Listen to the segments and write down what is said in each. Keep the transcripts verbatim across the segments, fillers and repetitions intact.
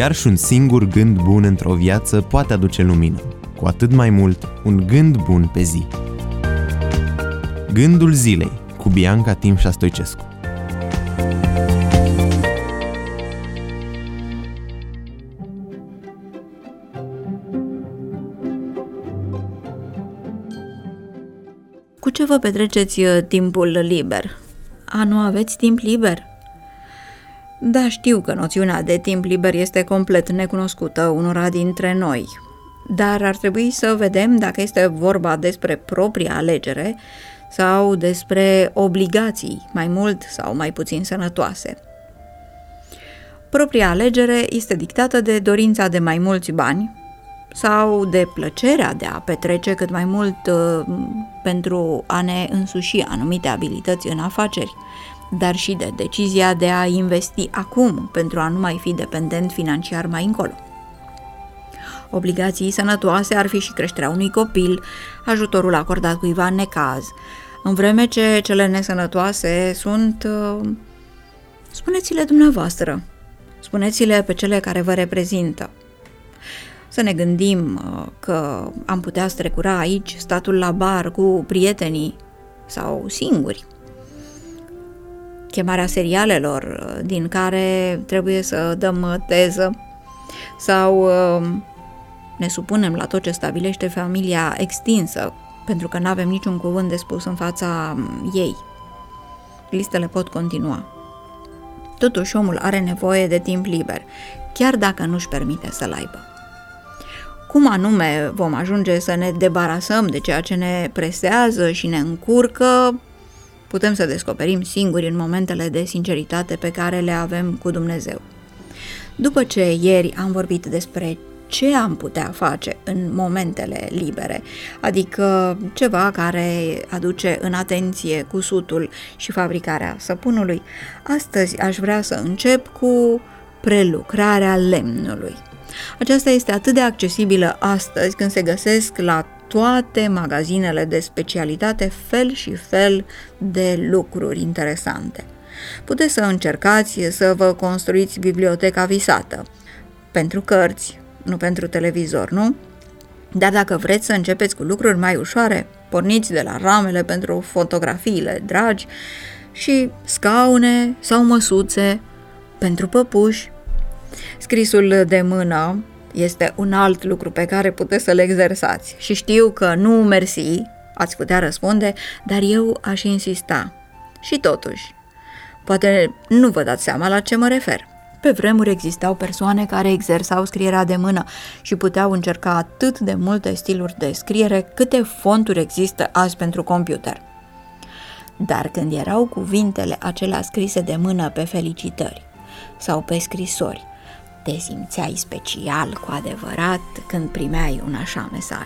Chiar și un singur gând bun într-o viață poate aduce lumină, cu atât mai mult un gând bun pe zi. Gândul zilei cu Bianca Timșa Stoicescu. Cu ce vă petreceți timpul liber? A, nu aveți timp liber? Da, știu că noțiunea de timp liber este complet necunoscută unora dintre noi, dar ar trebui să vedem dacă este vorba despre propria alegere sau despre obligații mai mult sau mai puțin sănătoase. Propria alegere este dictată de dorința de mai mulți bani sau de plăcerea de a petrece cât mai mult uh, pentru a ne însuși anumite abilități în afaceri, dar și de decizia de a investi acum pentru a nu mai fi dependent financiar mai încolo. Obligații sănătoase ar fi și creșterea unui copil, ajutorul acordat cuiva în necaz, în vreme ce cele nesănătoase sunt... Uh, spuneți-le dumneavoastră, spuneți-le pe cele care vă reprezintă. Să ne gândim că am putea strecura aici statul la bar cu prietenii sau singuri. Chemarea serialelor din care trebuie să dăm teză sau ne supunem la tot ce stabilește familia extinsă pentru că nu avem niciun cuvânt de spus în fața ei. Listele pot continua. Totuși omul are nevoie de timp liber, chiar dacă nu-și permite să-l aibă. Cum anume vom ajunge să ne debarasăm de ceea ce ne presează și ne încurcă, putem să descoperim singuri în momentele de sinceritate pe care le avem cu Dumnezeu. După ce ieri am vorbit despre ce am putea face în momentele libere, adică ceva care aduce în atenție cusutul și fabricarea săpunului, astăzi aș vrea să încep cu prelucrarea lemnului. Aceasta este atât de accesibilă astăzi când se găsesc la toate magazinele de specialitate fel și fel de lucruri interesante. Puteți să încercați să vă construiți biblioteca visată, pentru cărți, nu pentru televizor, nu? Dar dacă vreți să începeți cu lucruri mai ușoare, porniți de la ramele pentru fotografiile dragi și scaune sau măsuțe pentru păpuși. Scrisul de mână este un alt lucru pe care puteți să-l exersați și știu că nu mersi, ați putea răspunde, dar eu aș insista. Și totuși, poate nu vă dați seama la ce mă refer. Pe vremuri existau persoane care exersau scrierea de mână și puteau încerca atât de multe stiluri de scriere câte fonturi există azi pentru computer. Dar când erau cuvintele acelea scrise de mână pe felicitări sau pe scrisori, te simțeai special cu adevărat când primeai un așa mesaj.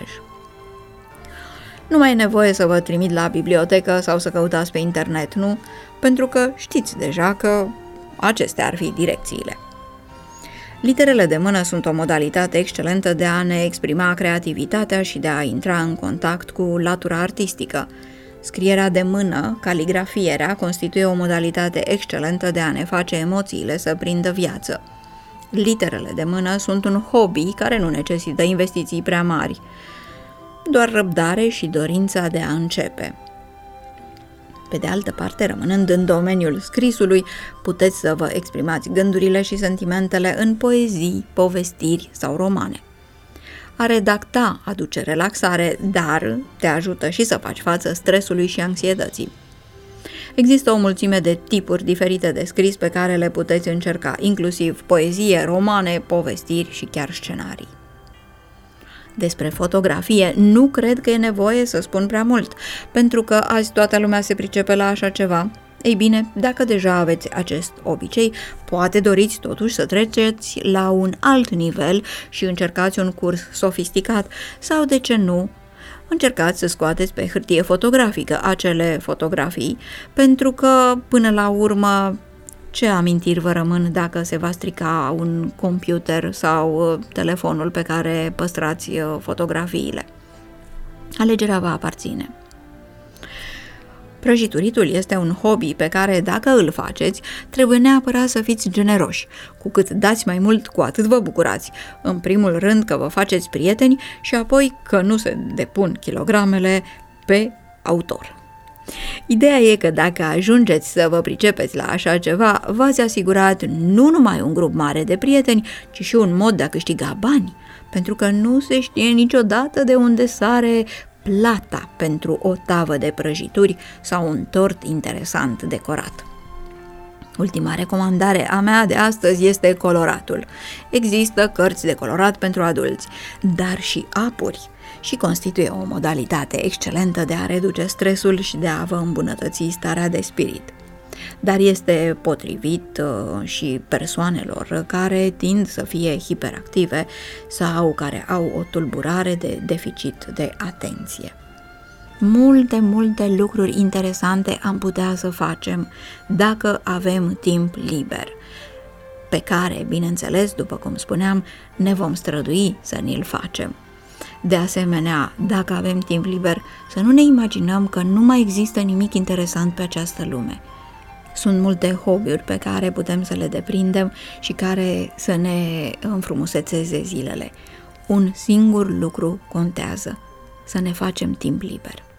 Nu mai e nevoie să vă trimit la bibliotecă sau să căutați pe internet, nu? Pentru că știți deja că acestea ar fi direcțiile. Literele de mână sunt o modalitate excelentă de a ne exprima creativitatea și de a intra în contact cu latura artistică. Scrierea de mână, caligrafierea, constituie o modalitate excelentă de a ne face emoțiile să prindă viață. Literele de mână sunt un hobby care nu necesită investiții prea mari, doar răbdare și dorința de a începe. Pe de altă parte, rămânând în domeniul scrisului, puteți să vă exprimați gândurile și sentimentele în poezii, povestiri sau romane. A redacta aduce relaxare, dar te ajută și să faci față stresului și anxietății. Există o mulțime de tipuri diferite de scris pe care le puteți încerca, inclusiv poezie, romane, povestiri și chiar scenarii. Despre fotografie nu cred că e nevoie să spun prea mult, pentru că azi toată lumea se pricepe la așa ceva. Ei bine, dacă deja aveți acest obicei, poate doriți totuși să treceți la un alt nivel și încercați un curs sofisticat sau, de ce nu, încercați să scoateți pe hârtie fotografică acele fotografii, pentru că, până la urmă, ce amintiri vă rămân dacă se va strica un computer sau telefonul pe care păstrați fotografiile? Alegerea va aparține. Prăjituritul este un hobby pe care, dacă îl faceți, trebuie neapărat să fiți generoși. Cu cât dați mai mult, cu atât vă bucurați. În primul rând că vă faceți prieteni și apoi că nu se depun kilogramele pe autor. Ideea e că dacă ajungeți să vă pricepeți la așa ceva, v-ați asigurat nu numai un grup mare de prieteni, ci și un mod de a câștiga bani, pentru că nu se știe niciodată de unde sare plata pentru o tavă de prăjituri sau un tort interesant decorat. Ultima recomandare a mea de astăzi este coloratul. Există cărți de colorat pentru adulți, dar și apuri, și constituie o modalitate excelentă de a reduce stresul și de a vă îmbunătăți starea de spirit. Dar este potrivit uh, și persoanelor care tind să fie hiperactive sau care au o tulburare de deficit de atenție. Multe, multe lucruri interesante am putea să facem dacă avem timp liber, pe care, bineînțeles, după cum spuneam, ne vom strădui să ni-l facem. De asemenea, dacă avem timp liber, să nu ne imaginăm că nu mai există nimic interesant pe această lume. Sunt multe hobby-uri pe care putem să le deprindem și care să ne înfrumusețeze zilele. Un singur lucru contează: să ne facem timp liber.